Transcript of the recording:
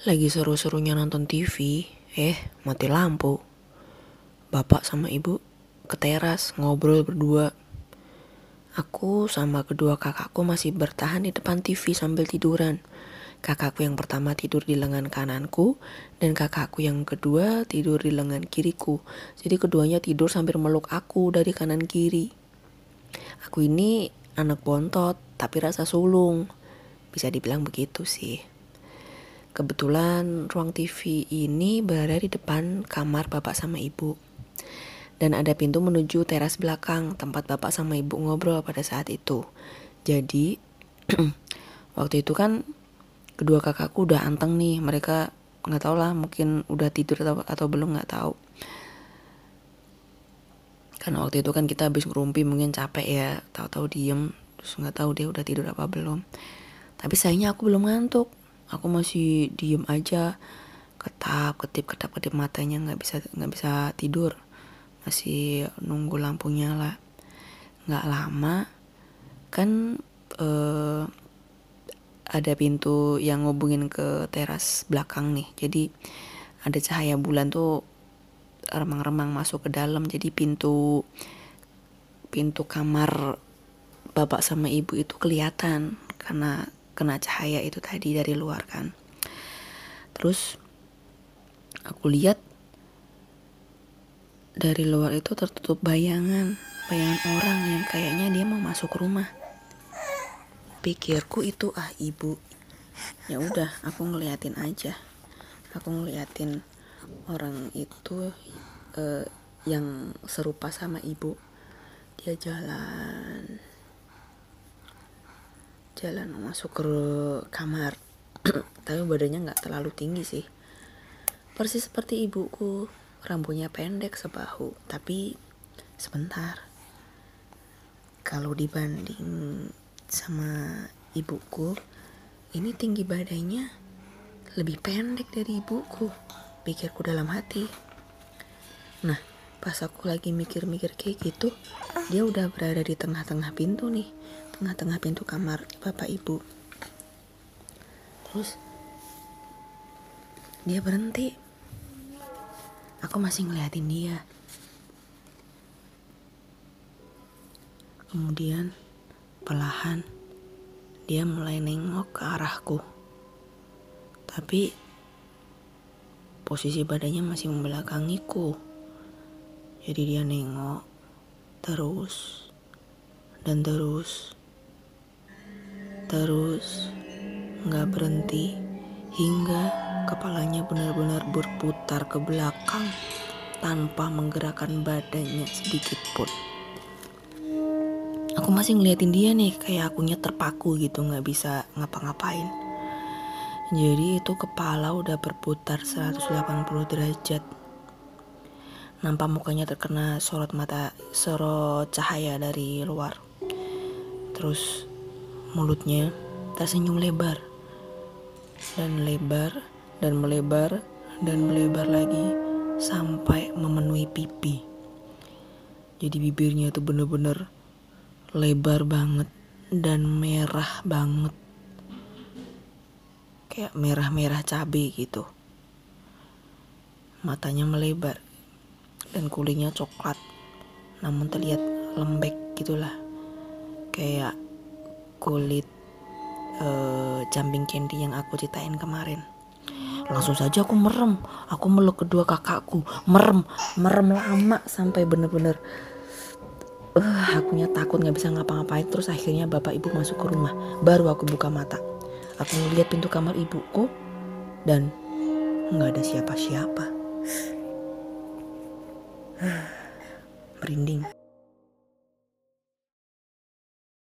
Lagi seru-serunya nonton TV, mati lampu. Bapak sama ibu ke teras ngobrol berdua. Aku sama kedua kakakku masih bertahan di depan TV sambil tiduran. Kakakku yang pertama tidur di lengan kananku dan kakakku yang kedua tidur di lengan kiriku. Jadi keduanya tidur sambil meluk aku dari kanan kiri. Aku ini anak bontot tapi rasa sulung. Bisa dibilang begitu sih. Kebetulan ruang TV ini berada di depan kamar bapak sama ibu. Dan ada pintu menuju teras belakang tempat bapak sama ibu ngobrol pada saat itu. Jadi waktu itu kan kedua kakakku udah anteng nih. Mereka gak tahu lah, mungkin udah tidur atau belum, gak tahu. Karena waktu itu kan kita habis ngerumpi, mungkin capek ya, tahu-tahu diem, terus gak tahu dia udah tidur apa belum. Tapi sayangnya aku belum ngantuk. Aku masih diem aja, ketip matanya, nggak bisa tidur, masih nunggu lampu nyala. Nggak lama kan ada pintu yang ngubungin ke teras belakang nih, jadi ada cahaya bulan tuh remang-remang masuk ke dalam. Jadi pintu kamar bapak sama ibu itu kelihatan karena kena cahaya itu tadi dari luar kan. Terus aku lihat dari luar itu tertutup bayangan orang yang kayaknya dia mau masuk rumah. Pikirku itu ibu. Ya udah, aku ngeliatin aja. Aku ngeliatin orang itu yang serupa sama ibu. Dia jalan masuk ke kamar. Tapi badannya gak terlalu tinggi sih, persis seperti ibuku. Rambutnya pendek sebahu, tapi sebentar. Kalau dibanding sama ibuku, ini tinggi badannya lebih pendek dari ibuku, pikirku dalam hati. Nah, pas aku lagi mikir-mikir kayak gitu, dia udah berada di tengah-tengah pintu nih, tengah-tengah pintu kamar bapak ibu. Terus dia berhenti. Aku masih ngeliatin dia. Kemudian perlahan dia mulai nengok ke arahku. Tapi posisi badannya masih membelakangiku. Jadi dia nengok terus dan terus gak berhenti hingga kepalanya benar-benar berputar ke belakang tanpa menggerakkan badannya sedikit pun. Aku masih ngeliatin dia nih, kayak akunya terpaku gitu, gak bisa ngapa-ngapain. Jadi itu kepala udah berputar 180 derajat. Nampak mukanya terkena sorot cahaya dari luar. Terus mulutnya tersenyum lebar dan melebar lagi sampai memenuhi pipi. Jadi bibirnya tuh bener-bener lebar banget dan merah banget, kayak merah-merah cabai gitu. Matanya melebar dan kulitnya coklat, namun terlihat lembek gitulah, kayak kulit jumping candy yang aku ceritain kemarin. Langsung saja aku merem. Aku meluk kedua kakakku, merem lama sampai bener-bener akunya takut gak bisa ngapa-ngapain. Terus akhirnya bapak ibu masuk ke rumah. Baru aku buka mata. Aku ngeliat pintu kamar ibuku dan gak ada siapa-siapa.